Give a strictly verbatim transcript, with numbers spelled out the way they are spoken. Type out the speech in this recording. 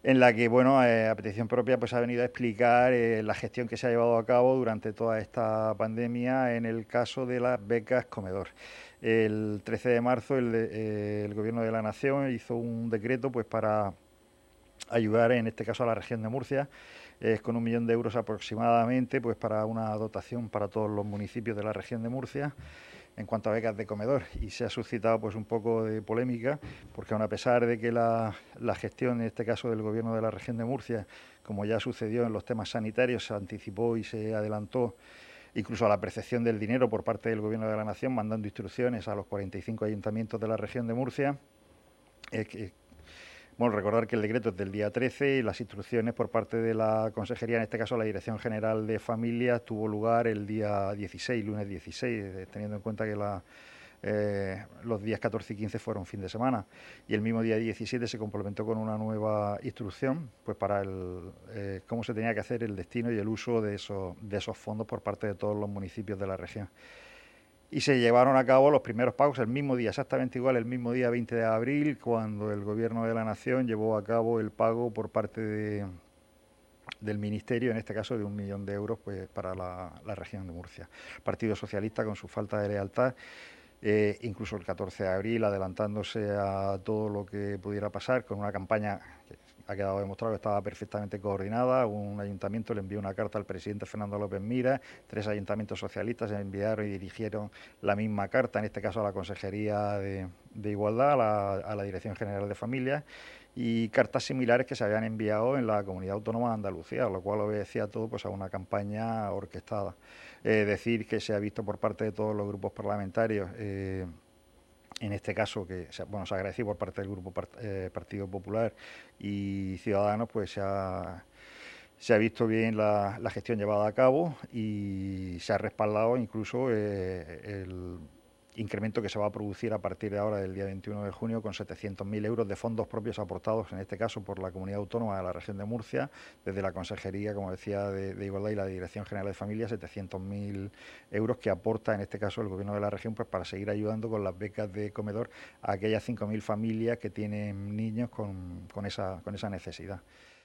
en la que, bueno, eh, a petición propia, pues ha venido a explicar eh, la gestión que se ha llevado a cabo durante toda esta pandemia en el caso de las becas comedor. El trece de marzo el, de, eh, el Gobierno de la Nación hizo un decreto pues para ayudar en este caso a la región de Murcia, eh, con un millón de euros aproximadamente, pues para una dotación para todos los municipios de la región de Murcia en cuanto a becas de comedor, y se ha suscitado pues un poco de polémica porque aun a pesar de que la, la gestión en este caso del gobierno de la región de Murcia, como ya sucedió en los temas sanitarios, se anticipó y se adelantó incluso a la percepción del dinero por parte del gobierno de la nación, mandando instrucciones a los cuarenta y cinco ayuntamientos de la región de Murcia, eh, que, bueno, recordar que el decreto es del día trece y las instrucciones por parte de la Consejería, en este caso la Dirección General de Familias, tuvo lugar el día dieciséis, lunes dieciséis, eh, teniendo en cuenta que la, eh, los días catorce y quince fueron fin de semana. Y el mismo día diecisiete se complementó con una nueva instrucción pues para el, eh, cómo se tenía que hacer el destino y el uso de esos, de esos fondos por parte de todos los municipios de la región. Y se llevaron a cabo los primeros pagos el mismo día, exactamente igual, el mismo día veinte de abril, cuando el Gobierno de la Nación llevó a cabo el pago por parte de, del Ministerio, en este caso de un millón de euros pues, para la, la región de Murcia. El Partido Socialista, con su falta de lealtad, eh, incluso el catorce de abril, adelantándose a todo lo que pudiera pasar, con una campaña que ha quedado demostrado que estaba perfectamente coordinada. Un ayuntamiento le envió una carta al presidente Fernando López Mira, tres ayuntamientos socialistas enviaron y dirigieron la misma carta, en este caso a la Consejería de, de Igualdad, a la, a la Dirección General de Familias, y cartas similares que se habían enviado en la Comunidad Autónoma de Andalucía, lo cual obedecía todo pues, a una campaña orquestada. Eh, decir que se ha visto por parte de todos los grupos parlamentarios, eh, en este caso que bueno, se agradeció por parte del Grupo Part eh, Partido Popular y Ciudadanos, pues se ha, se ha visto bien la, la gestión llevada a cabo y se ha respaldado incluso eh, el incremento que se va a producir a partir de ahora del día veintiuno de junio con setecientos mil euros de fondos propios aportados, en este caso por la Comunidad Autónoma de la región de Murcia, desde la Consejería, como decía, de, de Igualdad y la Dirección General de Familia, setecientos mil euros que aporta en este caso el Gobierno de la región pues para seguir ayudando con las becas de comedor a aquellas cinco mil familias que tienen niños con, con, esa, con esa necesidad.